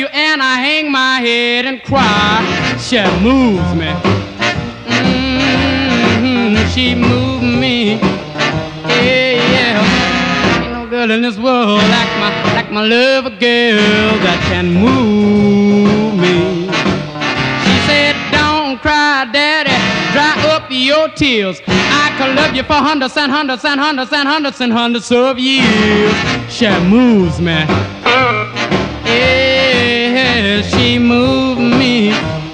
you and I hang my head and cry. She moves me. She moves me. Yeah. Ain't no girl in this world like my love, a girl that can move me. She said, don't cry, daddy, dry up your tears. I could love you for hundreds and hundreds and hundreds and hundreds and hundreds of years. She moves me. Yeah, she moves me.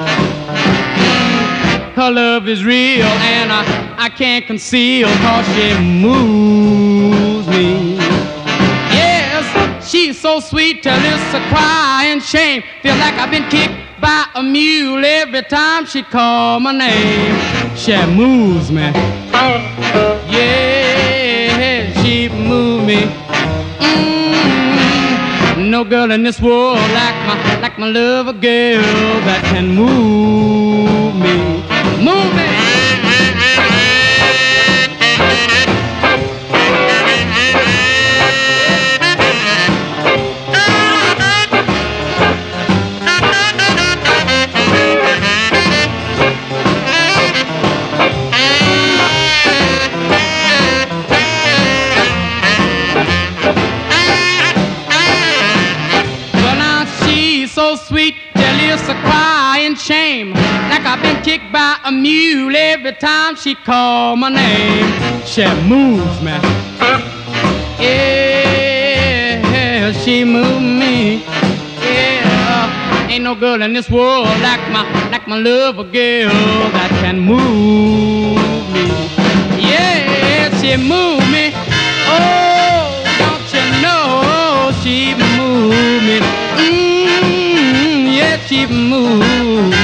Her love is real and I can't conceal, 'cause she moves me. Yes, she's so sweet till it's a cry and shame. Feel like I've been kicked by a mule every time she call my name. She moves me. Yeah, she moves me. No girl in this world like my love, a girl that can move me. Move me. So sweet, till it's a crying shame. Like I've been kicked by a mule every time she call my name. She moves me. Yeah, she moves me. Yeah, ain't no girl in this world like my love, a girl that can move me. Yeah, she moves me. Oh, don't you know she moves me. Yeah, she moves me.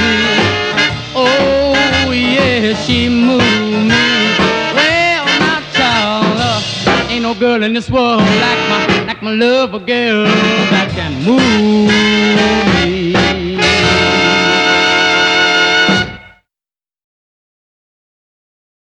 Oh, yeah, she moves me. Well, my child, ain't no girl in this world like my love, a girl that can move